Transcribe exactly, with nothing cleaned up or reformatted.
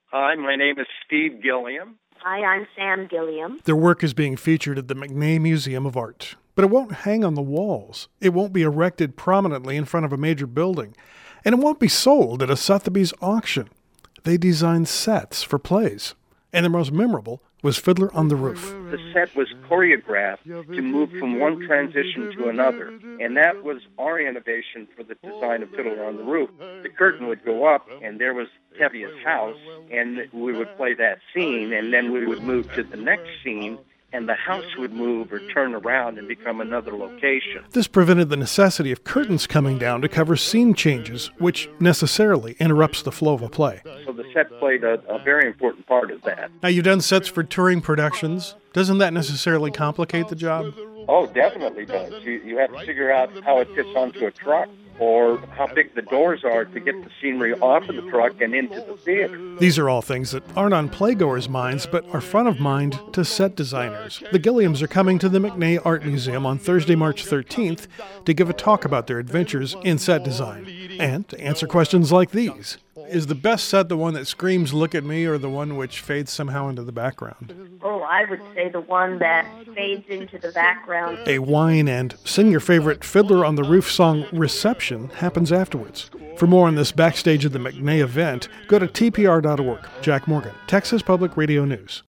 Hi, my name is Steve Gilliam. Hi, I'm Sam Gilliam. Their work is being featured at the McNay Museum of Art. But it won't hang on the walls. It won't be erected prominently in front of a major building. And it won't be sold at a Sotheby's auction. They designed sets for plays. And their most memorable was Fiddler on the Roof. The set was choreographed to move from one transition to another, and that was our innovation for the design of Fiddler on the Roof. The curtain would go up, and there was Tevia's house, and we would play that scene, and then we would move to the next scene, and the house would move or turn around and become another location. This prevented the necessity of curtains coming down to cover scene changes, which necessarily interrupts the flow of a play. So the set played a, a very important part of that. Now, you've done sets for touring productions. Doesn't that necessarily complicate the job? Oh, definitely does. You, you have to figure out how it fits onto a truck, or how big the doors are to get the scenery off of the truck and into the theater. These are all things that aren't on playgoers' minds, but are front of mind to set designers. The Gilliams are coming to the McNay Art Museum on Thursday, March thirteenth to give a talk about their adventures in set design and to answer questions like these. Is the best set the one that screams, "Look at me," or the one which fades somehow into the background? Oh, I would say the one that fades into the background. A wine and sing your favorite Fiddler on the Roof song reception happens afterwards. For more on this backstage of the McNay event, go to T P R dot org. Jack Morgan, Texas Public Radio News.